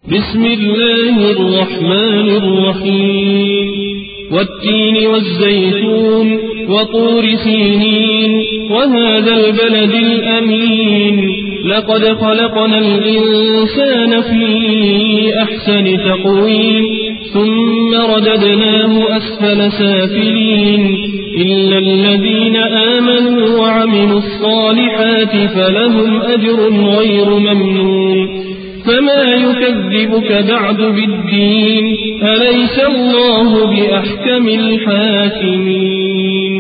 بسم الله الرحمن الرحيم والتين والزيتون وطور سينين وهذا البلد الأمين لقد خلقنا الإنسان في أحسن تقويم ثم رددناه أسفل سافلين إلا الذين آمنوا وعملوا الصالحات فلهم أجر غير ممنون فما يكذبك بعد بالدين أليس الله بأحكم الحاكمين